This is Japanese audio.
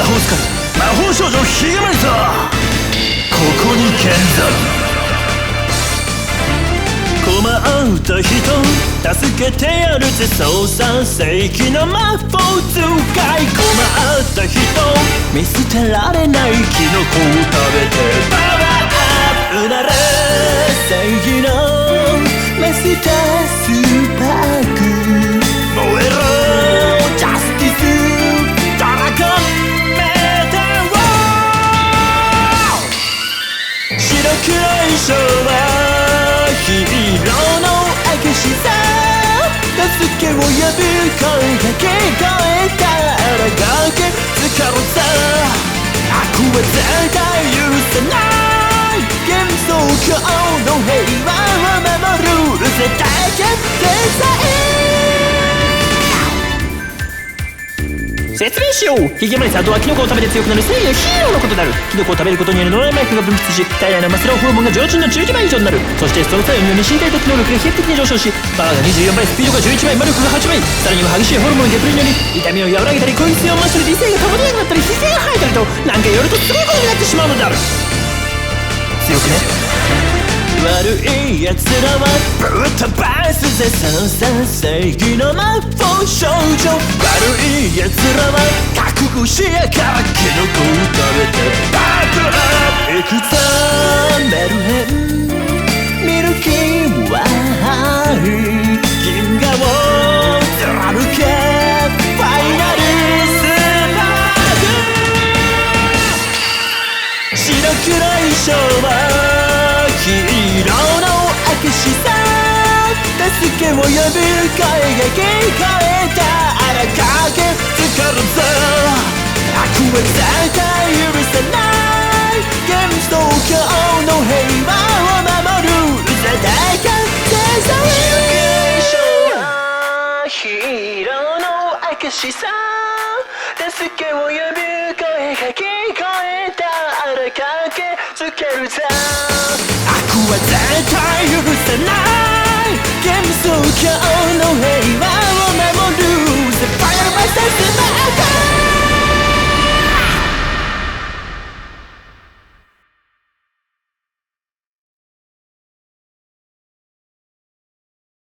法使い魔法少女ヒゲマリサー、ここに見参。困った人助けてやるぜ、操作正義の魔法使い。困った人見捨てられないキノコを食べてパワーアップなれ、正義のマスタースパーク燃えろジャスティスドラゴンメタル。白黒い衣装はヒーローの証さ、助けを呼ぶ声が聞こえたら崖つかろうさ。悪は絶対許さない、幻想郷の平和を守る絶対決定さ。説明しよう。ヒゲマリサーとはキノコを食べて強くなる正義のヒーローのことである。キノコを食べることによるノラマイクが分泌し、体内のマスラオホルモンが常人の10倍以上になる。そしてその作用により身体的能力が飛躍的に上昇し、パワーが24倍、スピードが11倍、魔力が8倍、さらには激しいホルモンゲプリにより痛みを和らげたり、攻撃性を増したり、理性が保てなくなったり、姿勢が生えたりと、なんかやるとすごいことになってしまうのである。強くね。悪い奴らはぶっ飛ばすぜ、操作正義の魔法少女。悪い奴らは覚悟しやからキノコを食べてバックアップいくぞ。メルヘンミルキーワイ銀河を貫けファイナルスパーク。白黒衣装はヒーローの証さ、助けを呼ぶ声が聞こえたら駆けつかるぞ。悪は絶対許さない、幻想郷の平和を守る絶対決定さ。ヒーローの証さ、助けを呼ぶ声が聞こえたら駆けつけるぞ。悪は絶対許さない、幻想郷の平和